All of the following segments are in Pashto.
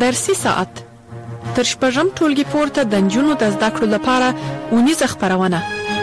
درسي ساعت تر شپږم ټولګي پورته د نجونو د زده کړو لپاره اونیزه خپرونه.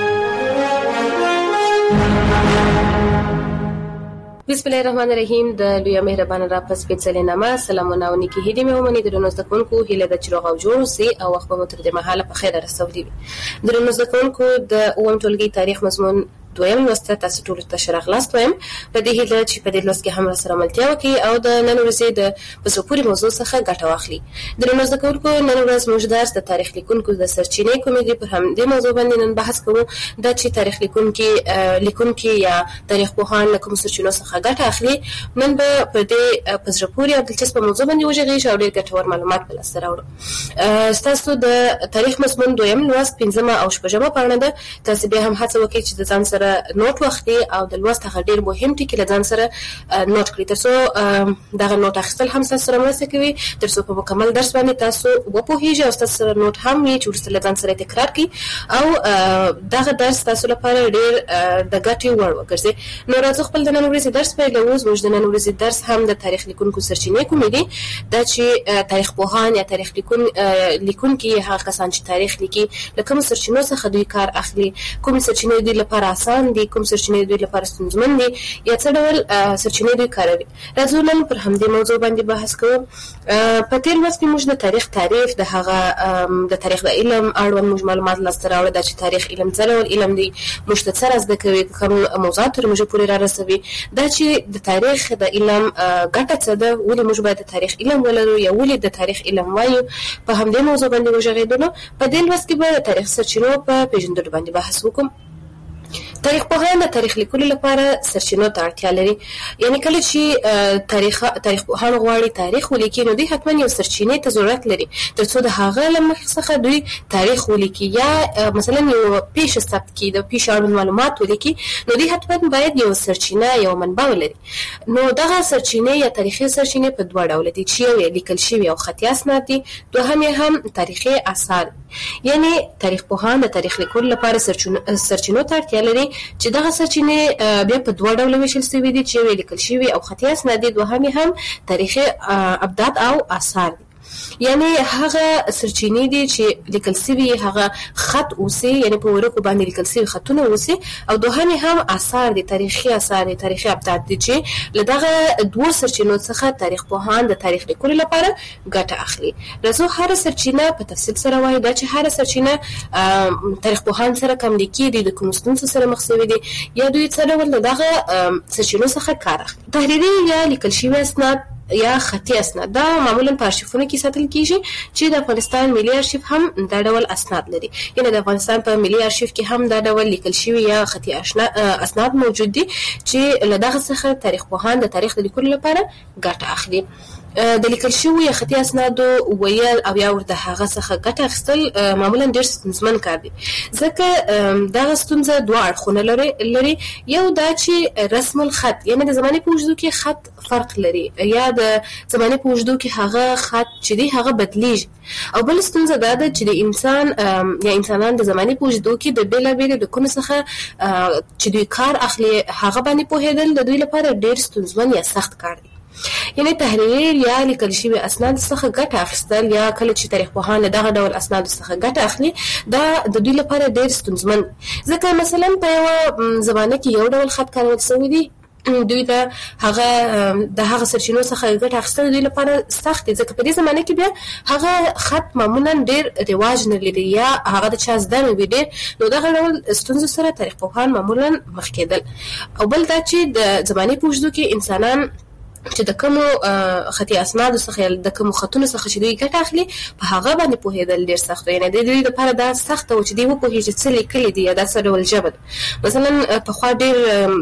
بسم الله الرحمن الرحیم. د لوی مهربان را پس پیڅلې نامه سلامونه او نیکی هدي مې ومني. درنو زده کوونکو هیله د چروغ او جوړ سي او وخت به مو تر دې مهاله په خیر رسولي. درنو زده کوونکو د اووم ټولګي تاریخ مضمون دویم لوست تاسو ټول ته شرح خلاص وایم. په دې هیله چې په دې لوست کې هم سره ملتیا وکړي او د نن ورځې د پسپوري موضوع څخه ګټه واخلي. درنو زده کوونکو نن ورځ موږ درس د تاریخ لیکونکو د سرچینې کومې دي پر هم دې موضوع باندې نن بحث کوو. دا چې تاریخ لیکونکي یا تاریخ پوهان له کوم سرچینو څخه ګټه اخلي. نن به په دې پسپوري او دلچسپه موضوع باندې وژغېږو او ډېر ګټور معلومات به لاسته راوړو. تاسو د تاریخ مضمون دویم لوست پنځمه او شپږمه پاڼه ده. تاسو به هم هڅه وکړئ چې د ځان سره نوٹ واخلي او د لوست هغه ډیر مهم ټکي له ځان سره نوٹ کړئ ترڅو دغه نوٹ اخیستل هم تاسو سره مرسته کوي ترڅو په مکمل درس باندې تاسو وپوهیږئ او تاسو سره نوٹ هم وي چې ورسره له ځان سره تکرار کړئ او دغه درس تاسو لپاره ډیر د ګټې وړ وګرځي. نو راځو خپل د نن ورځې درس پیلوو. زموږ د نن ورځې درس هم د تاریخ لیکونکو سرچینې کومې دي. دا چې تاریخ پوهان یا تاریخ لیکونکي هغه کسان چې تاریخ لیکي له کوم سرچینو څخه دوی کار اخلي، کوم سرچینې دوی لپاره آسان دي، کوم سرچینې دوی لپاره ستونزمن دي یا څه ډول سرچینې دوی کاروي. راځو نن پر همدې موضوع باندې بحث کوو. په تیر وخت کې موږ د تاریخ تعریف د هغه د تاریخ د علم اړوند موږ معلومات لاسته راوړل. دا چې تاریخ علم څه ډول علم دی، موږ ته څه زده کوي، کوم موضوعات تر موږ پورې را رسوي. دا چې د تاریخ د علم ګټه څه ده، ولې موږ باید د تاریخ علم ولرو یا ولې د تاریخ علم وایو، په همدې موضوع باندې وژغېدو. په دې لوست کې به د تاریخ سرچینو په پیژندلو باندې بحث وکړو. تاریخ پوهان د تاریخ لیکلو لپاره سرچینو ته اړتیا لري. یعنی کله چې تاریخ پوهان غواړي تاریخ ولیکي نو دوی حتما یو سرچینې ته ضرورت لري ترڅو د هغه له مخې څخه دوی تاریخ ولیکي یا مثلا یو پیښه ثبت کړي، د پیښې اړوند معلومات ولیکي. نو دوی حتما باید یو سرچینه یو منبع ولري. نو دغه سرچینې یا تاریخي سرچینې په دوه ډول دي چې یو لیکل شوی او خطي اسناد دي، دوهم هم تاریخي آثار. یعنی تاریخ پوهان د تاریخ لیکلو لپاره سرچینو ته اړتیا لري چې دغه سرچینې بیا په دوه ډول ویشل شوي دي چې یو لیکل شوی او خطي اسناد دي، دوهم هم تاریخي ابدات او آثار دي. یعنی هغه سرچینې دي چې لیکل شوی هغه خط اوسي، یعنی په ورقو باندې لیکل شوی خطونه اوسي، او دوهم هم آثار دي، تاریخي آثار دي، تاریخي ابدات دي چې له دغه دوه سرچینو څخه تاریخ پوهان د تاریخ لیکلو لپاره ګټه اخلي. راځو هر سرچینه په تفصیل سره وایو. دا چې هر سرچینه تاریخ پوهان سره کوم لیکي دي، د کوم ستونزو سره مخ شوي دي یا دوی څه ډول دغه سرچینو څخه کار اخلي. تحریري یا لیکل شوی اسناد یا خطي اسناد دا معمولا په ارشیفونو کې ساتل کیږي چې د افغانستان ملي ارشیف هم دا ډول اسناد لري. یعنی د افغانستان په ملي ارشیف کې هم دا ډول لیکل شوی یا خطي اسناد موجود دي چې له دغه څخه تاریخ پوهان د تاریخ د لیکلو لپاره ګټه اخلي. د لیکل شوی یا خطي اسنادو ویل او یا ورته هغه څخه ګټه اخیستل معمولا ډېر ستونزمن کار دی، ځکه دغه ستونزه دوه اړخونه لري. یو دا چې رسم الخط، یعنی د زمانې په اوږدو کې خط فرق لري یا د زمانې په اوږدو کې هغه خط چې دی هغه بدلیږي. او بل ستونزه دا ده چې د انسان یا انسانان د زمانې په اوږدو کې د بېلابېلو ډګرونو څخه چې دوی کار اخلي هغه باندې پوهېدل د دوی لپاره ډېر ستونزمن یا سخت کار دی. یعنی تحریر یا لیکل شوی اسناد څخه ګټه اخیستل یا کله چې تاریخ پوهان دغه ډول اسناد څخه ګټه اخلي دا د دوی لپاره ډېر ستونزمن، ځکه مثلا په یو زمانه کې یو ډول خط کارول شوی دی، دوی د هغه سرچینو څخه ګټه اخیستل دوی لپاره سخت دي، ځکه په دې زمانه کې بیا هغه خط معمولا ډېر رواج نه لري یا هغه د چا زده نه وي ډېر. نو دغه ډول ستونزو سره تاریخ پوهان معمولا مخ کېدل. او بل دا چې د زمانې په اوږدو کې انسانان چې د کومو خطي اسنادو څخه د کومو خطونو څخه چې دوی ګټه اخلي په هغه باندې پوهېدل ډېر سخت وي. یعنې د دوی لپاره دا سخته و چې دوی وپوهېږي څه لیکلي دي یا دا څه ډول ژبه ده. مثلا پخوا ډېر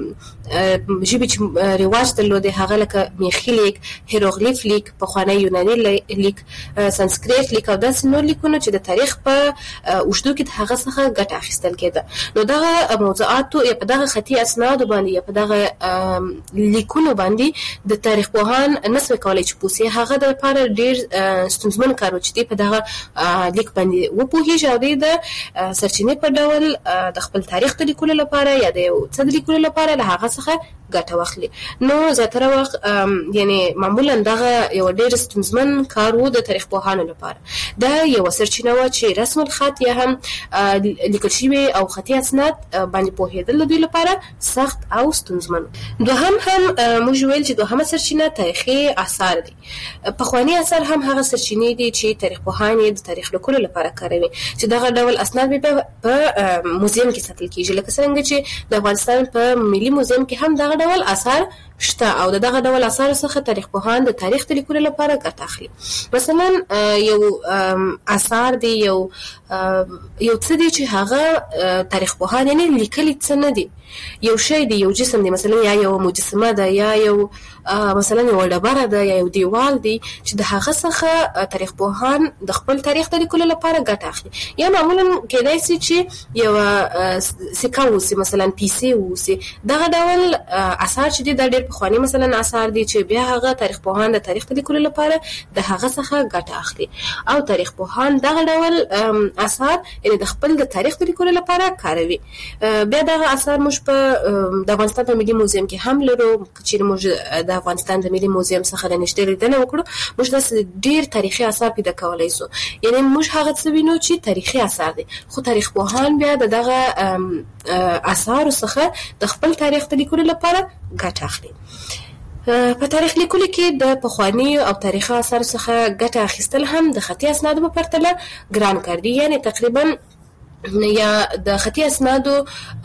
ژبې چې رواج درلودې هغه لکه میخي لیک، هیروغلیف لیک، پخوانی یوناني لیک، سانسکریت لیک او داسې نور لیکونه چې د تاریخ په اوږدو کې د هغه څخه ګټه اخیستل کېده. نو دغه موضوعاتو یا په دغه خطي اسنادو باندې یا په دغه لیکونو باندې د تاریخ پوهان نسوي کولای چې پوسی هغه د لپاره ډیر ستونزمن کار و چې دی په دغه لیک باندې وپوهیږي او د سرچینې په ډول د خپل تاریخ د لیکلو لپاره یا د یو څه د لیکلو لپاره له هغه څخه ګټه واخلي. نو زیاتره وخت یعنی معمولا دغه یو ډیر ستونزمن کار و د تاریخ پوهانو لپاره. دا یو سرچینه و چې رسم الخط یا هم لیکل شوی او خطي اسناد باندې پوهیدل د دوی لپاره سخت او ستونزمن. دوهم هم موږ ویل چې دوهمه سرچینه تاریخي آثار دي. پخوانی آثار هم هغه سرچینې دي چې تاریخ پوهان د تاریخ لیکلو لپاره کاروي چې دغه ډول اسناد په موزیم کې ساتل کیږي. لکه څنګه چې د افغانستان په ملي موزیم کې هم دغه ډول آثار شته او دغه ډول آثار څخه تاریخ پوهان د تاریخ د لیکلو لپاره ګټه اخلي. مثلا یو آثار دی یو څه دی چې هغه تاریخ پوهان یعنی لیکلي څه نه دی، یو شی دی، یو جسم دی، مثلا یا یو مجسمه ده یا یو مثلا یو ډبره ده یا یو دیوال دی چې د هغه څخه تاریخ پوهان د خپل تاریخ د لیکلو لپاره ګټه اخلي. یا معمولا کېدای شي چې یو سکه اوسي، مثلا پیسې اوسي. دغه ډول آثار چې دي دا ډېر پخواني مثلا آثار دي چې بیا هغه تاریخ پوهان د تاریخ د لیکلو لپاره د هغه څخه ګټه اخلي او تاریخ پوهان دغه ډول آثار یعنی د خپل د تاریخ د لیکلو لپاره کاروي. بیا دغه آثار موږ په د افغانستان په ملي موزیم کې هم لرو. چې موږ د افغانستان د ملي موزیم څخه د نشته لیدنه وکړو، موږ داسې ډیر تاریخي آثار پیدا کولای شو. یعنی موږ هغه څه وینو چې تاریخي آثار دي، خو تاریخ پوهان بیا دغه آثار څخه د خپل تاریخ د لیکلو لپاره ګټه اخلي. په تاریخ لیکلو کې د پخوانی او تاریخي آثار څخه ګټه اخیستل هم د خطي اسنادو په پرتله ګران کار دي. یعنی تقریبا یا د خطي اسنادو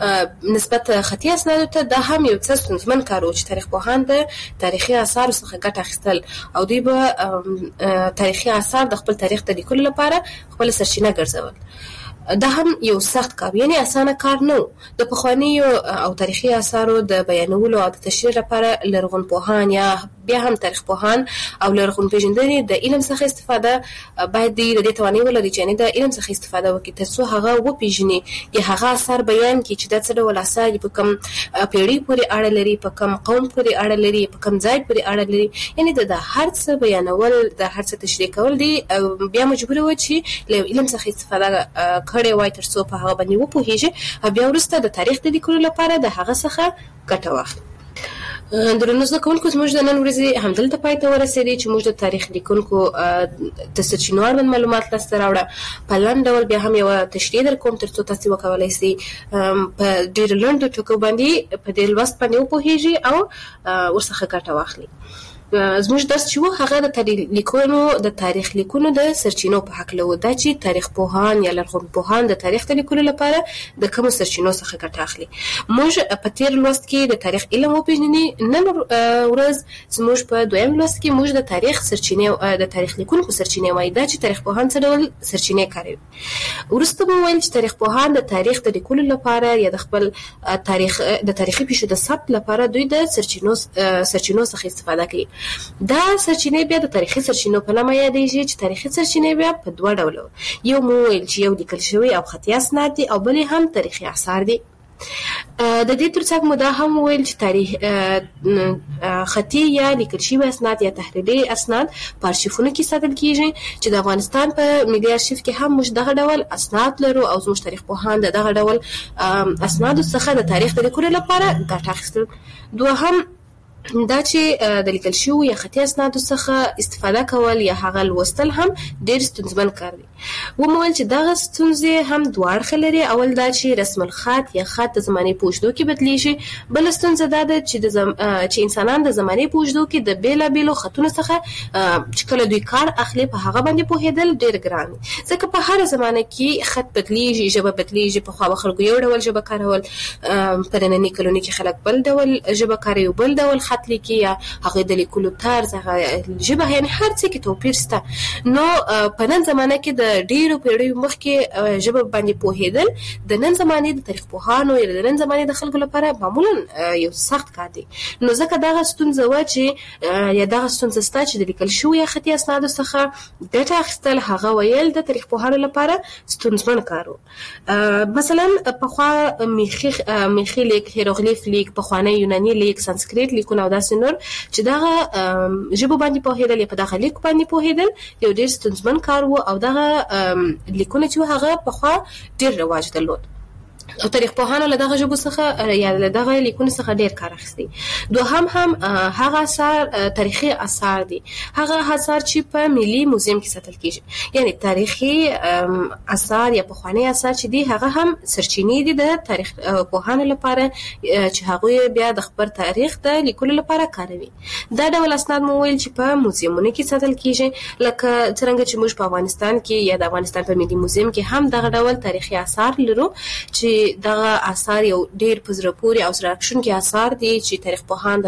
نسبت خطي اسنادو ته دا هم یو څه ستونزمن کار و چې تاریخ پوهان د تاریخي آثار څخه ګټه اخیستل او دوی به تاریخي آثار د خپل تاریخ د لیکلو لپاره خپل سرچینه ګرځول. دا هم یو سخت کار، یعنی اسانه کار نه و. د پخوانیو او تاریخي آثارو د بیانولو او د تشریح لپاره لرغونپوهان یا بیا هم تاریخ پوهان او لرغون پیژندنې د علم څخه استفاده باید د دې توانایي ولري چې د علم څخه استفاده وکړي ترڅو هغه وپیژني یا هغه اثر بیان کړي چې دا څه ډول اثر په کوم پیړۍ پورې اړه لري، په کوم قوم پورې اړه لري، په کوم ځای پورې اړه لري. یعنی د هر څه بیانول، د هر څه تشریح کول دي بیا مجبور و چې له علم څخه استفاده کړي وای ترڅو په هغه باندې وپوهیږي او بیا وروسته د تاریخ د لیکلو لپاره د هغه څخه ګټه واخلي. درنو زده کوونکو، زموږ د نن ورځې همدلته پای ته ورسېدې چې موږ د تاریخ لیکونکو د سرچینو اړوند معلومات لاسته راوړه. په لنډ ډول بیا هم یوه تشریح در کوم ترڅو تاسې وکولی سئ په ډېرو لنډو ټکو باندې په دې لوست باندې وپوهیږي او ورڅخه ګټه واخلي. زموږ درس چې و هغه د تاریخ لیکونو د سرچینو په هکله و. دا چې تاریخ پوهان یا لرغونپوهان د تاریخ د لیکلو لپاره د کومو سرچینو څخه ګټه اخلي. موږ په تیر لوست کې د تاریخ علم وپېژنې. نن ورځ زموږ په دویم لوست کې موږ د تاریخ سرچینې د تاریخ لیکونکو سرچینې وایي. دا چې تاریخ پوهان څه ډول سرچینې کاروي. وروسته به وویل چې تاریخ پوهان د تاریخ د لیکلو لپاره یا د خپل تاریخي پیښو د ثبت لپاره دوی د سرچینو څخه استفاده کوي. دا سرچینې بیا د تاریخي سرچینو په نامه یادېږي چې تاریخي سرچینې بیا په دوه ډوله یو مو ویل چې یو لیکل شوی او خطي اسناد دي او بلې هم تاریخي آثار دي. د دې ترڅنګ مو دا هم ویل چې خطي یا لیکل شوی اسناد یا تحریري اسناد په ارشیفونو کې ساتل کیږي چې د افغانستان په ملي ارشیف کې هم موږ دغه ډول اسناد لرو او زموږ تاریخ پوهان دغه ډول اسنادو څخه د تاریخ د لیکلو لپاره ګټه اخیستل. دوهم دا چې د لیکل شویو یا خطي اسنادو څخه استفاده کول یا هغه لوستل هم ډېر ستونزمن کار دی. ومویل چې دغه ستونزې هم دوه اړخه لري. اول دا چې رسم الخط یا خط د زمانې په اوږدو کې بدلیږي. بله ستونزه دا ده چې انسانان د زمانې په اوږدو کې د بېلابېلو خطونو څخه چې کله دوی کار اخلي په هغه باندې پوهېدل ډېر ګران دي، ځکه په هره زمانه کې خط بدلیږي، ژبه بدلیږي. پخوا به خلکو یو ډول ژبه کارول، په ننني کلونو کې خلک بل ډول ژبه کاروي، بل ډول خط لیکي یا هغه د لیکلو طرز، هغه ژبه، یعنی هر څه کې توپیر شته. نو په نن زمانه کې د د ډیرو پیړیو مخکې ژبه باندې پوهیدل د نن زمانه د تاریخ پوهانو یا د نن زمانه د خلکو لپاره معمولا یو سخت کار دی. نو ځکه دغه ستونزه و چې یا دغه ستونزه ستا چې د لیکل شوی خطي اسنادو څخه ګټه اخیستل هغه ویل د تاریخ پوهانو لپاره ستونزمن کار و. مثلا پخوا میخي لیک، هیروغلیف لیک، پخوانی یوناني لیک، سانسکریت لیکونه او داسې نور چې دغه ژبه باندې پوهیدل یا په دغه لیک باندې پوهیدل یو ډیر ستونزمن کار و او دغه لیکونه چې هغه پخوا ډیر رواج درلود او تاریخ پوهانو له دغه ژبو څخه یا له دغه لیکونو څخه ډیر کار اخیستی. دوهم هم هغه آثار تاریخي آثار دي، هغه آثار چې په ملي موزیم کې ساتل کیږي. یعنی تاریخي آثار یا پخوانی آثار چې دي هغه هم سرچینې دي د تاریخ پوهانو لپاره چې هغه بیا د خبر تاریخ د لیکلو لپاره کاروي. دا ډول اسناد مو ویل چې په موزیمونو کې ساتل کیږي، لکه څنګه چې موږ په افغانستان کې یا د افغانستان په ملي موزیم کې هم دغه ډول تاریخي آثار لرو چې دغه آثار یو ډیر په زړه پورې او زړه راښکونکي آثار دي چې تاریخ پوهان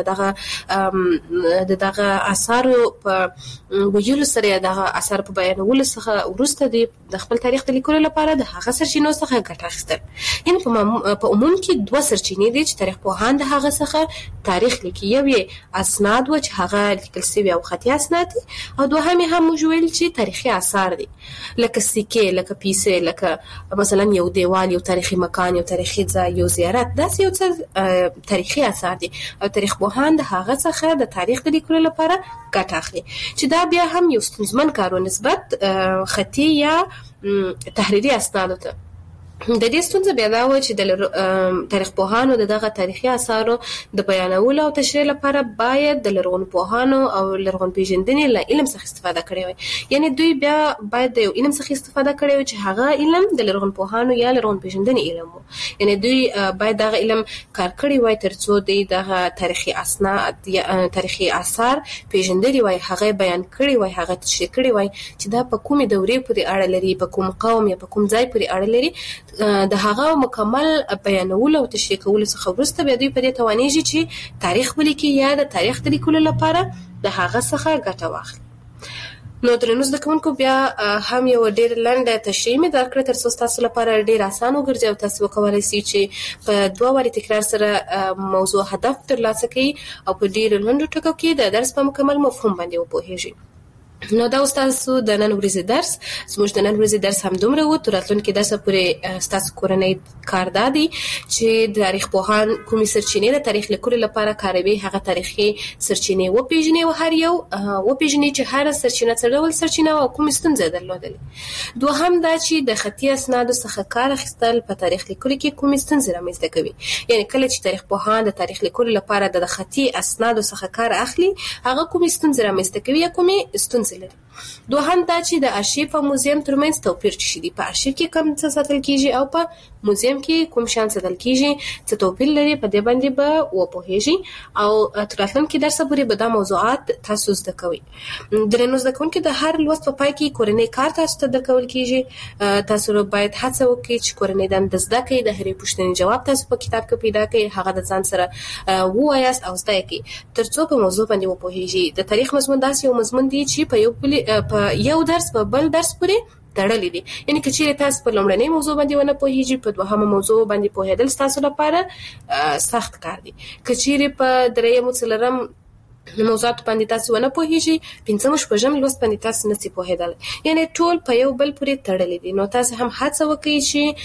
دغه آثارو په ویلو سره یا دغه آثار په بیانولو څخه وروسته دي د خپل تاریخ د لیکلو لپاره د هغه سرچینو څخه ګټه اخیستل. یعنې په عموم کې دوه سرچینې دي چې تاریخ پوهان د هغه څخه تاریخ لیکي. یو یې اسناد و چې هغه لیکل شوي او خطي اسناد دي، او دوهم یې هم موږ ویل چې تاریخي آثار دي لکه سکې، لکه پیسې، لکه مثلا یو دیوال، یو تاریخي مکان، یو تاریخي ځای، یو زیارت، داسې یو څه تاریخي آثار دي او تاریخ پوهان د هغه څخه د تاریخ د لیکلو لپاره ګټه اخلي چې دا بیا هم یو ستونزمن کار و نسبت خطي یا تحریري اسنادو ته. د دې ستونزه بیا دا و چې د تاریخ پوهانو دغه تاریخي آثارو د بیانولو او تشریح لپاره باید د لرغونپوهانو او لرغون پیژندنې له علم څخه استفاده کړې وي. یعنی دوی بیا باید د یو علم څخه استفاده کړې وي چې هغه علم د لرغونپوهانو یا لرغون پیژندنې علم و. یعنی دوی باید دغه علم کار کړی وای ترڅو دغه تاریخي اسناد یا تاریخي آثار پیژندلي وای، هغه بیان کړی وای، هغه تشریح کړی وای چې دا په کومې دورې پورې اړه لري، په کوم قوم یا په کوم ځای پورې اړه لري. د هغه مکمل بیانولو او تشریح کولو څخه وروسته بیا دوی په دې توانیږي چې تاریخ ولیکي یا د تاریخ د لیکلو لپاره د هغه څخه ګټه واخلي. نو درنو زده کوونکو بیا هم یو ډېر لنډه تشریح مې درکړه ترڅو ستاسو لپاره ډېر اسان وګرځي او تاسو وکولای شئ چې په دوه واري تکرار سره موضوع هدف ترلاسه کړئ او په ډېر لنډو ټکو کې د درس په مکمل مفهوم باندې وپوهیږئ. نو دا ستاسو د نن ورځې درس، زموږ د نن ورځې درس هم دومره و. تر راتلونکي درسه پورې ستاسو کورنۍ کار دا دی چې د تاریخ پوهان کومې سرچینې د تاریخ لیکلو لپاره کاروي هغه تاریخي سرچینې وپېژنئ او هر یو وپېژنئ چې هره سرچینه څه ډول سرچینه او کومې ستونزې درلودلې. دوهم دا چې د خطي اسنادو څخه کار اخیستل په تاریخ لیکلو کې کومې ستونزې رامنځته کوي. یعنی کله چې تاریخ پوهان د تاریخ لیکلو لپاره د خطي اسنادو څخه کار اخلي هغه کومې ستونزې رامنځته کوي یا کومې ستونزې لري. دوهم دا چې د ارشیف او موزیم ترمنځ توپیر څه دی، په ارشیف کې کوم څه ساتل کیږي او په موزیم کې کوم شان ساتل کیږي، څه توپیر لري، په دې باندې به وپوهیږئ او تر راتلونکي درس پورې به دا موضوعات تاسو زده کوئ. درنو زده کوونکو د هر لوست په پای کې کورنۍ کار تاسو ته درکول کیږي. تاسو باید هڅه وکړئ چې کورنۍ دنده زده کړئ، د هرې پوښتنې جواب تاسو په کتاب کې پیدا کړئ، هغه د ځان سره ووایاست او زده کړئ ترڅو په موضوع باندې وپوهیږئ. د تاریخ مضمون داسې یو مضمون دی چې په یو درس په بل درس پورې تړلې دي. یعنی که چیرې تاسو په لومړنۍ موضوع باندې ونه پوهیږئ په دوهمه موضوع باندې پوهېدل ستاسو لپاره سخت کار دی. که چیرې په درېیم څلورم موضوعات باندې تاسو ونه پوهیږئ پنځم شپږم لوست باندې تاسو نشئ پوهېدلی، یعنی ټول په یو بل پورې تړلې دي. نو تاسو هم هڅه وکړئ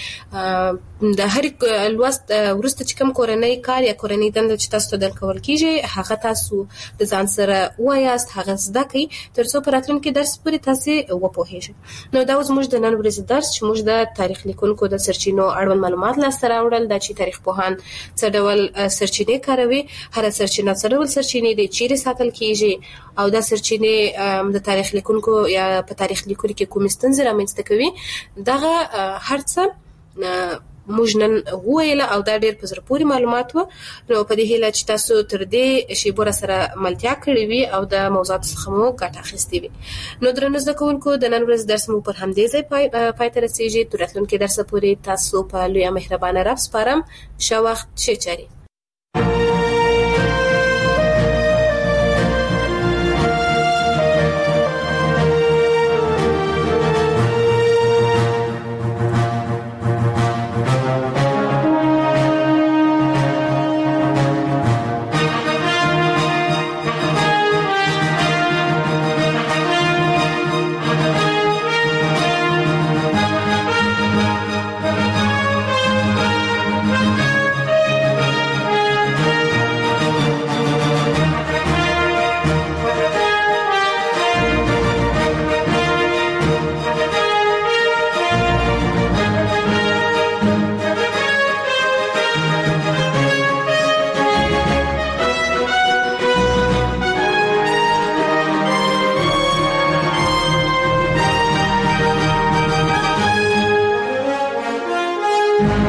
چې د هر لوست وروسته چې کوم کورنۍ کار یا کورنۍ دنده چې تاسو ته درکول کیږي هغه تاسو د ځان سره وایاست، هغه زده کړئ ترڅو په راتلونکي درس پورې تاسو وپوهیږئ. نو دا زموږ د نن ورځې درس چې موږ د تاریخ لیکونکو د سرچینو اړوند معلومات لاسته راوړل، دا چې تاریخ پوهان څه ډول سرچینې کاروي، هر سرچینه څه ډول سرچینې دي، چیرې ساتل کیږي او دا سرچینې د تاریخ لیکونکو یا په تاریخ لیکلو کې کوم ستونزې رامنځته کوي. دغه هر څه موږ نن وویله او دا ډېر په زړه پورې معلومات وو. نو په دې هیله چې تاسو تر دې شیبو سره ملتیا کړې وي او د موضوعاتو څخه مو ګټه اخیستې وي. نو درنو زده کوونکو د نن ورځې درس مو پر همدې ځای پای ته رسېږي. تر راتلونکي درسه پورې تاسو په لویه مهربانه رب سپارم. ښه وخت، ښې چارې.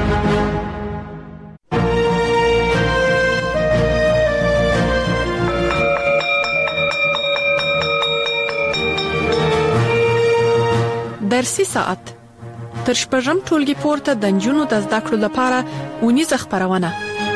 درسي ساعت تر شپږم ټولګي پورته د نجونو د زده کړو لپاره اونیزه خپرونه.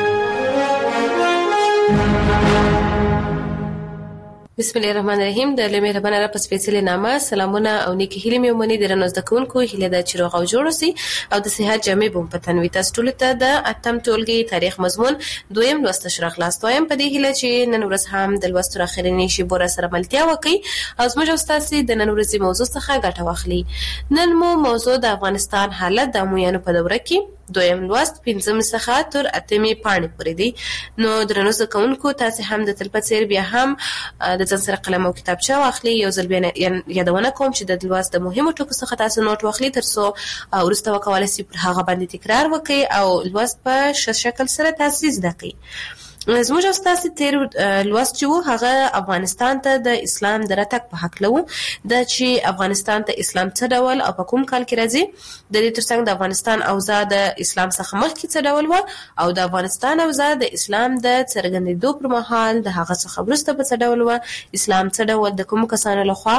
بسم الله الرحمن الرحیم. د لوی مهربان رب په سپېڅلې نامه سلامونه او نیکی هیلې مې ومني. درنو زده کوونکو هیله ده چې روغ او جوړ اوسئ او د صحت جامې به په تن وي. تاسو ټولو ته د اتم ټولګي تاریخ مضمون دویم لوست شروع خلاص وایم په دې هیله چې نن ورځ هم د لوست تر اخرنۍ شی بور سره ملتیا وکړي او زموږ استاد د نن ورځې موضوع څخه ګټه واخلي. نن مو موضوع د افغانستان حالت د امویانو په دوره کې دویم لوست 5 څخه تر 8 پاڼې پورې دی. نو درنو زده کوونکو تاسو هم د تل په څیر بیا هم د ځان سره قلم او کتابچه واخلئ. یو ځل بیا یادونه کوم چې د لوست د مهمو ټکو څخه تاسو نوٹ واخلئ ترڅو وروسته وکولای شئ پر هغه باندې تکرار وکړئ او لوست په ښه شکل سره تاسو زده کړئ. زموږ استاد تیر لوست چې هغه افغانستان ته د اسلام د راتګ په حق لو د چې افغانستان ته اسلام څه ډول او په کوم کال کې راځي، د دې ترڅنګ د افغانستان اوضاع د اسلام څخه مخکې څه ډول و او د افغانستان اوضاع د اسلام د څرګندېدو پر مهال د هغه څخه وروسته په څه ډول و، اسلام څه ډول د کوم کسانو لخوا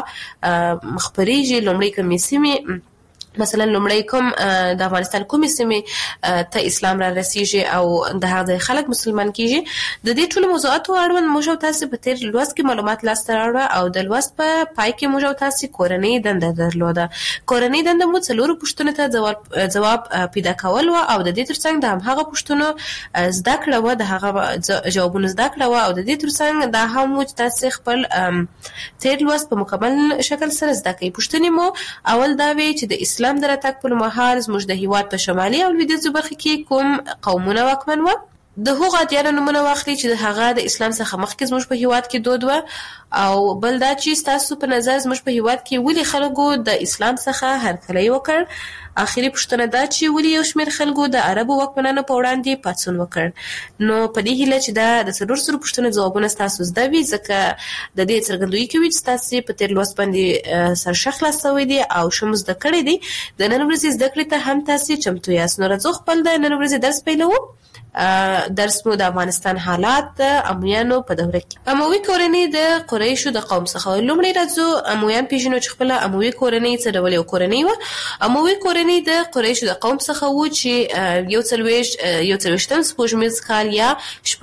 مخبريږي، لومړی کومې سیمې مثلا لومړی کوم د افغانستان کومې سیمې ته اسلام را رسیږي او د هغه خلک مسلمان کیږي. د دې ټولو موضوعاتو اړوند موږ تاسو په تیر لوست کې معلومات لاسته راوړل او د لوست په پای کې موږ تاسو کورنۍ دنده درلوده. کورنۍ دنده مو څلورو پوښتنو ته جواب پیدا کول او د دې ترڅنګ د هغه پوښتنو زده کړه و، د هغه جوابونه زده کړه او د دې ترڅنګ دا هم تاسو خپل تیر لوست په مکمل شکل سره زده کړئ. پوښتنې مو اول دا وی چې د اسلام د راتګ پر مهال زموږ د هیواد په شمالي او لویدیځو برخو کې کوم قومونه واکمن و. د هغو ادیانو نومونه واخلئ چې د هغه د اسلام څخه مخکې زموږ په هیواد کې دود و او بل دا چې تاسو په نظر زموږ په هیواد کې ولې خلکو د اسلام څخه هرکلی وکړ. اخیری پوښتنه دا چې ولې یو شمېر خلکو د عربو واکمنانو په وړاندې پاڅون وکړ. نو په دې هیله چې دا د څلور سرو پوښتنو ځوابونه تاسو زده وي، ځکه د دې څرګندوي کوي چې تاسو په تیر لوست باندې سرښه خلاصوي دي او شوم زده کړی دي. د نن ورځې زده کړې ته هم تاسو چمتو یاست. نو راځو خپل د نن ورځې درس پیلوو. درس مو د افغانستان حالات امویانو په دوره کې. اموي کورنۍ د قریشو د قوم څخه. لومړی راځو امویان پیژنو چې خپل اموي کورنۍ څه ډول یو کورنۍ و. اموي کورنۍ د قریشو د قوم څخه و چې یو څلوېښتم سپوږمیز کال یا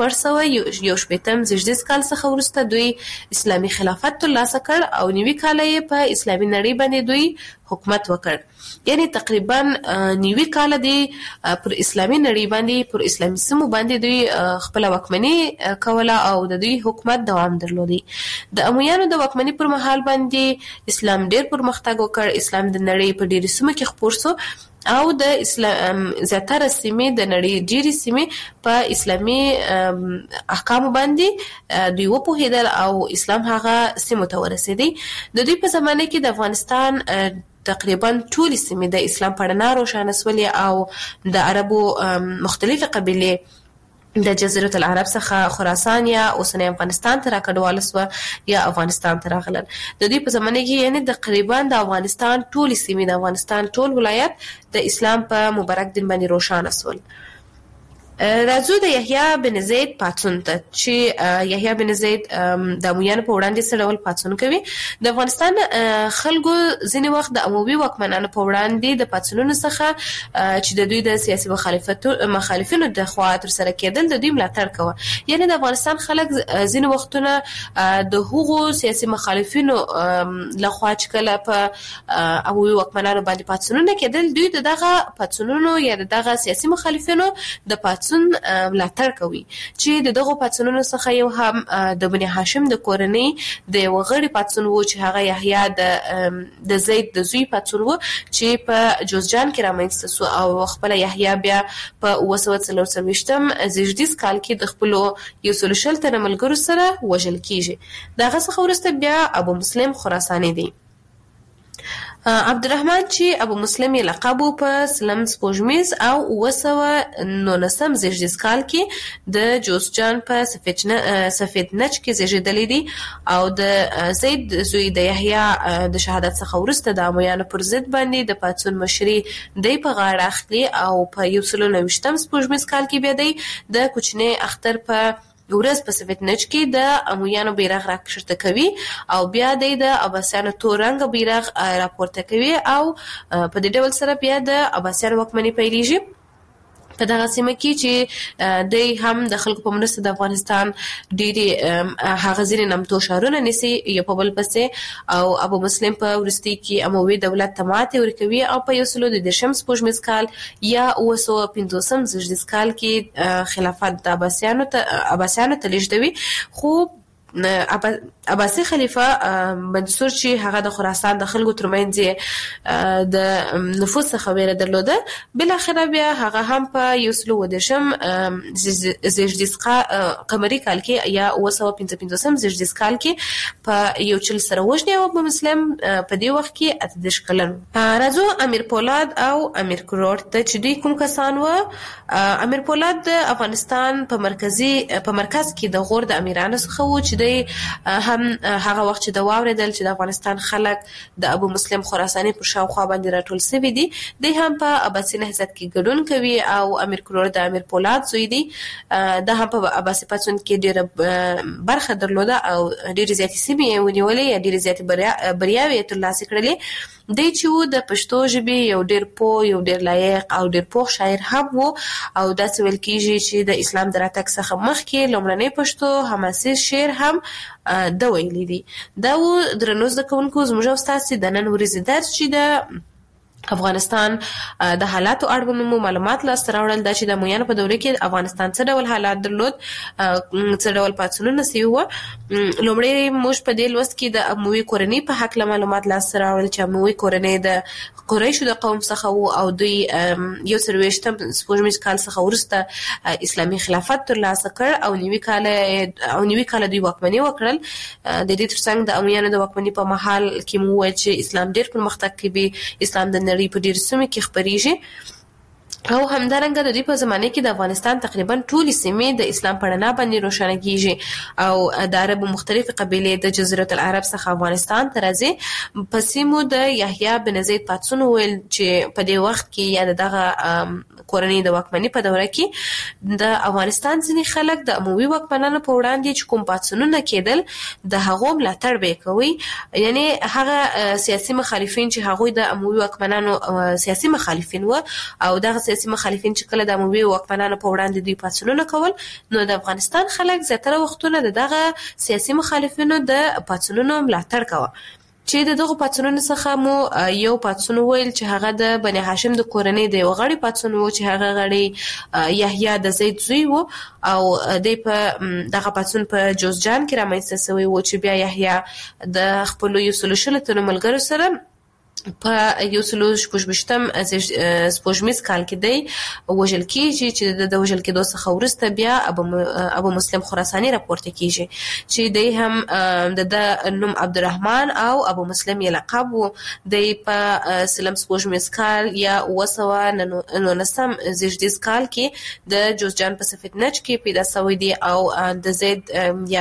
618 زیږدیز کال څخه وروسته دوی اسلامي خلافت ترلاسه کړ او 90 کال یې په اسلامي نړۍ باندې دوی حکومت وکړ. یعنی تقریبا 90 کال دی پر اسلامي نړۍ باندې پر اسلامي سیمو باندې دوی خپل واکمني کوله او د دوی حکومت دوام درلودي. د امویانو د واکمني پر مهال باندې اسلام ډېر پرمختګ وکړ. اسلام د نړۍ په ډېرو سیمو کې خپور شو او د اسلام زیاتره سیمې د نړۍ ډېری سیمې په اسلامي احکام باندې دوی وپوهیدل او اسلام هغه سیمو ته ورسېدی. د دوی په زمانه کې د افغانستان تقریبا ټول سیمې د اسلام په رڼا روښانه سولې او د عربو مختلفه قبیلې د جزیره العرب څخه خراسان یا اوسنی افغانستان ته راکډوال سو یا افغانستان ته راغلل. د دوی په زمانه کې یعنی تقریبا د افغانستان ټول سیمې د افغانستان ټول ولایت د اسلام په مبارک دین باندې روښانه سول. راځو د یحیی بن زید پاڅون ته چې یحیی بن زید د امویانو په وړاندې څه ډول پاڅون کوي. د افغانستان خلکو ځینې وخت د اموي واکمنانو په وړاندې د پاڅونونو څخه چې د دوی د سیاسي مخالفینو د خوا تر سره کېدل د دوی ملاتړ کوه. یعنی د افغانستان خلک ځینې وختونه د هغو سیاسي مخالفینو لخوا چې کله په اموي واکمنانو باندې پاڅونونه کېدل دوی دغه پاڅونونو یا دغه سیاسي مخالفینو د پاڅون ملاتړ کوي. چې دغه پاڅونونو څخه یو هم د بني هاشم د کورنۍ د یو غړي پاڅون وو چې هغه یحیی د زید د زوی پاڅون وو چې په جوزجان کې رامنځته شو او خپل یحیی بیا په 1940 زیږدیز کال کې د خپل یو سلوشل تر ملګرو سره وژل کیږي. دغه څخه وروسته بیا ابو مسلم خراساني دی. عبدالرحمن چې ابو مسلم یې لقب په سلم سپوږمیز او 919 زیږدیز کال کې د جوزجان په سفید نج کې زیږیدلی دی او د زید زوی د یحیی د شهادت څخه وروسته د امویانو پر ضد باندې د پاڅون مشري دی په غاړه اخلي او په 1929 سپوږمیز کال کې بیا دی د کوچنی اختر په ورځ په سفید نج کې د امویانو بیرغ راکښته کوي او بیا د عباسیانو تور رنګ بیرغ راپورته کوي او په دې ډول سره بیا د عباسیانو واکمني پیلېږي په دغه سیمه کې چې دی هم د خلکو په مرسته د افغانستان ډېرې هغه ځینې نامتو ښارونه نیسي یو په بل پسې او ابو مسلم په وروستي کې اموي دولت ته ماتې ورکوي او په 1910 سپوږمیز کال یا 1950 زیږدیز کال کې خلافت د عباسیانو ته لیږدوي. خو عباسي خلیفہ منصور چې هغه د خراسان د خلکو ترمنځ د نفوذ څخه ویره درلوده بل اخره بیا هغه هم په 1910 زیږدیز قمري کال کې یا 1955 زیږدیز کال کې په یو چل سره وژني او ابو مسلم په دې وخت کې 18 کلن. راځو امیر پولاد او امیر کروړ ته چې دوی کوم کسان و. امیر پولاد د افغانستان په مرکز کې د غور د امیرانو څخه و چې دی هم هغه وخت چې د واوریدل چې د افغانستان خلک د ابو مسلم خراساني په شاوخوا باندې راټول شوي دي دی هم په عباسي نهضت کې ګډون کوي او امیر کروړ د امیر پولاد زوی دی د هم په عباسي پاڅون کې ډېره برخه درلوده او ډېرې زیاتې سیمې یې ونیولې یا ډېرې زیاتې بریاوې یې ترلاسه کړلې. دی چې و د پښتو ژبې یو ډېر پوه یو ډېر لایق او ډېر پوه شاعر هم و او داسې ویل کېږي چې د اسلام د راتګ څخه مخکې لومړنی پښتو حماسي شعر هم د ویلي دي. دا و درنو زده کوونکو زموږ او ستاسې د نن ورځې درس چې د افغانستان د حالاتو اړوند معلومات لاسته راوړل دا چې د امویانو په دوره کې افغانستان څه ډول حالات درلود څه ډول پاڅونونه سوي وو. لومړی موږ په دې لوست کې د اموي کورنۍ په هکله معلومات لاسته راوړل چې اموي کورنۍ د قریشو د قوم څخه وو او دوی 1920 سپوږمیز کال څخه وروسته اسلامي خلافت ترلاسه کړ او نوي کال دوی واکمني وکړل. د دې ترڅنګ د امویانو د واکمني په مهال کې مو وویل چې اسلام ډېر پرمختګ کوي اسلام د نړۍ په ډېرو سیمو کې خپرېږي او همدارنګه د دوی په زمانه کې د افغانستان تقریبا ټولې سیمې د اسلام په رڼا باندې روښانه کیږي او د عربو مختلفې قبیلې د جزیرة العرب څخه افغانستان ته راځي. په سیمو د یحیی بن زید پاڅون ویل چې په دې وخت کې یا دغه کورنۍ د واکمنۍ په دوره کې د افغانستان ځینې خلک د اموي واکمنانو په وړاندې چې کوم پاڅونونه کېدل د هغو ملاتړ به کوي یعنی هغه سیاسي مخالفین چې هغوی د اموي واکمنانو سیاسي مخالفین و او دغه سیاسي مخالفین چې کله د اموي واکمنانو په وړاندې دوی پاڅونونه کول نو د افغانستان خلک زیاتره وختونه دغه سیاسي مخالفینو د پاڅونونو ملاتړ کوي چې دغه پاڅونونو څخه مو یو پاڅون ویل چې هغه د بني هاشم د کورنۍ د یو غړي پاڅون و چې هغه غړي یحیی د زید زوی و او د په دغه پاڅون په جوزجان کې رامنځته شوی و چې بیا یحیی د خپل 120 ملګرو سره په 1928 سپوږمیز کال کې دی وژل کېږي چې د وژل کېدو څخه وروسته بیا ابو مسلم خراساني راپورته کېږي چې دی هم د نوم عبدالرحمن او ابو مسلم یې لقب و. دی په سلم سپوږمیز کال یا 1919 زیږدیز کال کې د جوزجان په سفید نج کې پیدا شوی دی او د زید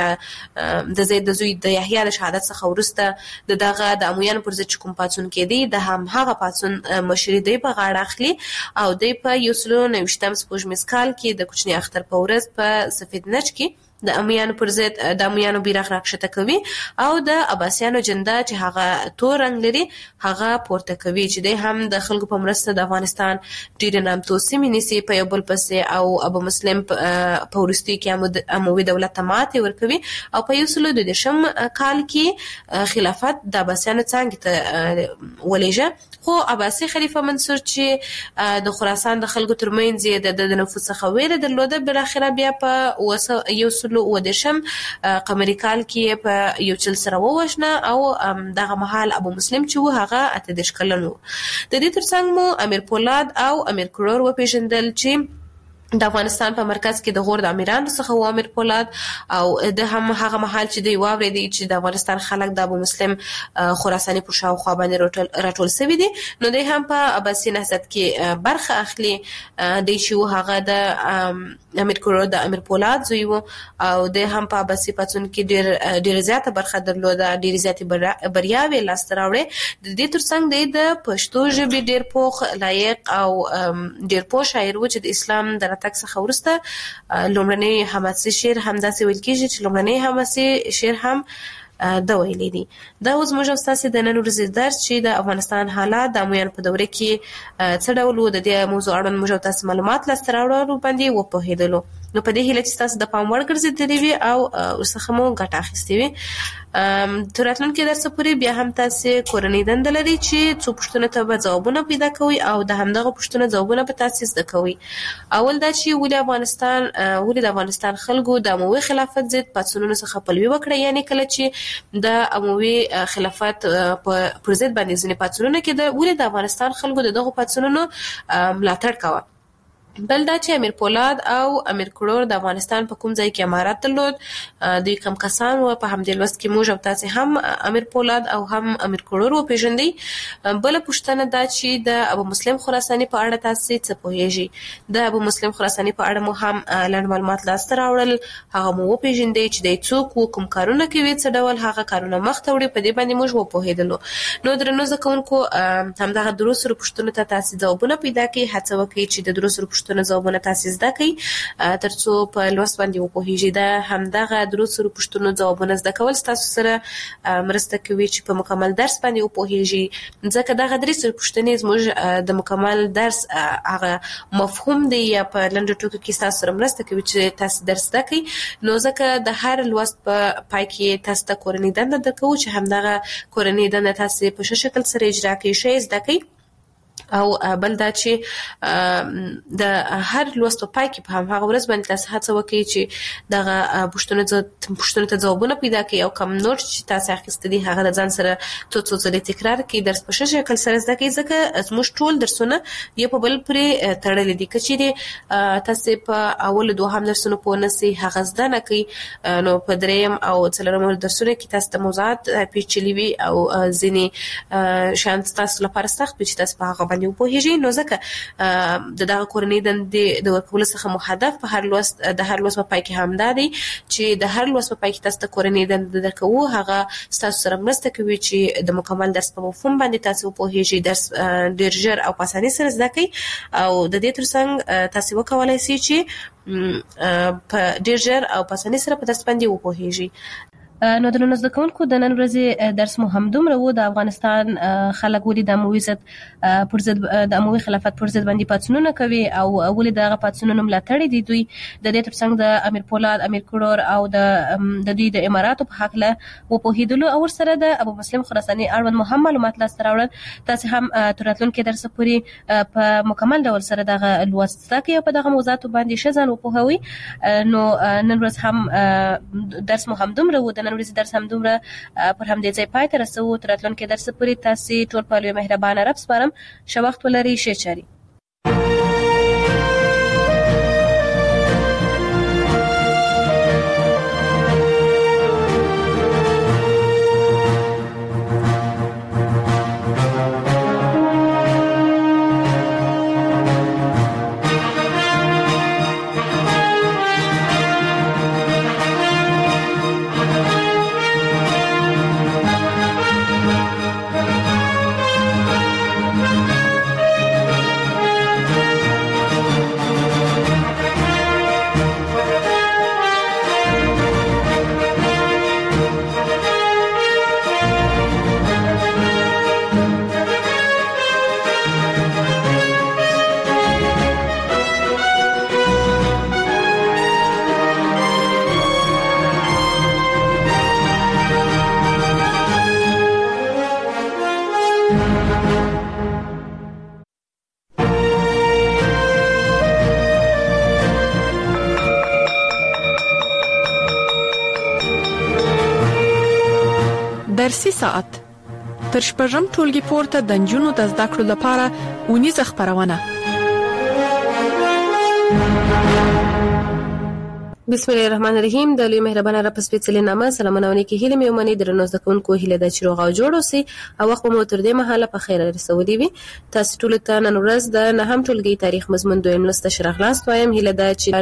د زوی د یحیی د شهادت څخه وروسته دغه د امویانو پر ضد کوم پاڅون کې د هم هغه پاڅون مشري دی په غاړه اخلي او دی په 1929 سپوږمیز کال کې د کوچني اختر په ورځ په سفید نج کې د امویانو پر ضد د امویانو بیرغ راکښته کوي او د عباسیانو جنډه چې هغه تور رنګ لري هغه پورته کوي چې دی هم د خلکو په مرسته د افغانستان ډېرې نامتو سیمې نیسي په یو بل پسې او ابو مسلم په وروستي کې اموي دولت ته ماتې ورکوي او په 1920 کال کې خلافت د عباسیانو څانګې ته ولېږه. خو عباسي خلیفہ منصور چې د خراسان د خلکو ترمنځ د نفوذ څخه ویره درلوده بالاخره بیا په 1919 قمري کال کې په یو چل سره ووژنه او دغه مهال ابو مسلم چې و هغه 18 کلن و. د دې ترڅنګ مو امیر پولاد او امیر کروړ وپېژندل چې د افغانستان په مرکز کې د غور د امیرانو څخه و امیر پولاد او د هم هغه محل چې دی واورېدی چې د افغانستان خلک د ابو مسلم خراساني په شاوخوا باندې راټول شوي دي نو دی هم په عباسي نهضت کې برخه اخلي دی چې هغه د امیر کروړ د امیر پولاد زوی و او د هم په عباسي پاڅون کې ډېر زیاته برخه درلوده ډېر زیاتې بریاوې لاسته راوړې د دې ترڅنګ دی د پښتو ژبې ډېر پوخ لایق او ډېر پوه شاعر و چې د اسلام د تک څخه ورسته لومړنی حماسي شعر همداسې ویل کېږي چې لومړنی حماسي شعر هم د ویلې دي دا اوس موږ تاسو د نن ورځې درس چې د افغانستان حالات د امویانو په دوره کې څه ډول و د دې موضوع اړوند موږ تاسو معلومات لاسته راوړو باندې وپوهېدلو نو په دې هیله چې تاسو د پام وړ ګرځېدلې وي او ورڅخه مو ګټه اخیستې وي تر راتلونکي درس پورې بیا هم تاسو کورنۍ دنده لري چې څو پوښتنو ته به ځوابونه پیدا کوئ او د همدغه پوښتنو ځوابونه به تاسو زده کوئ اول دا چې ولې د افغانستان خلکو د اموي خلافت ضد پاڅونونو څخه پلوي وکړه یعنی کله چې د اموي خلافت پر ضد باندې ځینې پاڅونونه کې ولې د افغانستان خلکو دغه پاڅونونو ملاتړ کاوه بل دا چې امیر پولاد او امیر کروړ د افغانستان په کوم ځای کې امارات درلود دوی کم کسان و په همدې لوست کې موږ تاسو هم امیر پولاد او هم امیر کروړ وپېژندئ بل پوښتنه دا چې د ابو مسلم خراساني په اړه تاسو څه پوهیږئ د ابو مسلم خراساني په اړه مو هم لنډ معلومات لاسته راوړل هغه مو وپېژندئ چې د څوک کوم کارونه کوي څه ډول هغه کارونه مخته وړي په دې باندې موږ وپوهېدلو نو درنو زده کوونکو همدغه دروسرو پوښتنو ته تاسو ځوابونه پیدا کړئ هڅه وکړئ چې د دروسرو پوښتنو ځوابونه تاسو زده کړئ ترڅو په لوست باندې وپوهیږئ دا همدغه دروسرو پوښتنو ځوابونه زده کول تاسو سره مرسته کوي چې په مکمل درس باندې وپوهیږئ ځکه دغه دروسرو پوښتنې زموږ د مکمل درس هغه مفهوم دی یا په لنډو ټکو کې تاسو سره مرسته کوي چې تاسو درس زده کړئ نو ځکه د هر لوست په پای کې تاسو ته کورنۍ دنده درکوو چې همدغه کورنۍ دنده تاسو په ښه شکل سره اجرا کړئ شئ زده کړئ او بل دا چې د هر لوست په پای کې په هغه ورځ باندې تاسو هڅه وکړئ چې دغه پوښتنو ته ځوابونه پیدا کړئ او کوم نوټ چې تاسو اخیستي دي هغه د ځان سره څو ځلې تکرار کړئ درس په ښه شکل سره زده کړئ ځکه زموږ ټول درسونه یو په بل پورې تړلي دي که چیرې تاسو په اول دوهم درسونو پوه نه سئ هغه زده نه کړئ نو په دریم او څلورم درسونو کې تاسو ته موضوعات پیچلي وي او ځینې شیان تاسو لپاره سخت وي چې تاسو په هغه باندې وپوهیږئ نو ځکه دغه کورنۍ دندې د ورکولو څخه مو هدف په هر لوست په پای کې همدا دی چې د هر لوست په پای کې تاسو ته کورنۍ دنده درکوو هغه تاسو سره مرسته کوي چې د مکمل درس په مفهوم باندې تاسو وپوهیږئ درس ډېر ژر او په اسانۍ سره زده کړئ او د دې ترڅنګ تاسو وکولای شئ چې په ډېر ژر او په اسانۍ سره په درس باندې وپوهیږئ نو د نن زده کوونکو د نن ورځې درس مو همدومره و د افغانستان خلک ولې د اموي د اموي خلافت پر ضد باندې پاڅونونه کوي او ولې دغه پاڅونونه ملاتړ دي دوی د دې ترڅنګ د امیر پولاد امیر کروړ او د دوی د اماراتو په حق له وپوهېدلو او ورسره د ابو مسلم خراساني اړوند مهم معلومات لاسته راوړل تاسو هم تر راتلونکي درس پورې په مکمل ډول سره دغه لوست زده کړئ او په دغه موضوعاتو باندې ښه ځان وپوهوئ نو نن ورځ هم درس مو همدومره و نن ورځ درس همدومره پر همدې ځای پای ته رسوو تر راتلونکي درس پورې تاسو ټول په لوی مهربانه رب سپارم ښه وخت ولرئ ښه چاري درسي ساعت تر شپږم ټولګي پورته د نجونو د زده کړو لپاره اونیزه خپرونه بسم الله الرحمن الرحیم. د لوی مهربان رب سپیڅلې نامه سلامونه ونکي هیله مې ومني درنو زدهکونکو هیله د چروغ او جوړ اوسئ او وخت مو تر دې مهاله په خیر رسولي وي. تاسو ټول ته نن ورځ د نهم ټولګي تاریخ مضمون دویم لسته شرح لاست وایم. هیله ده چې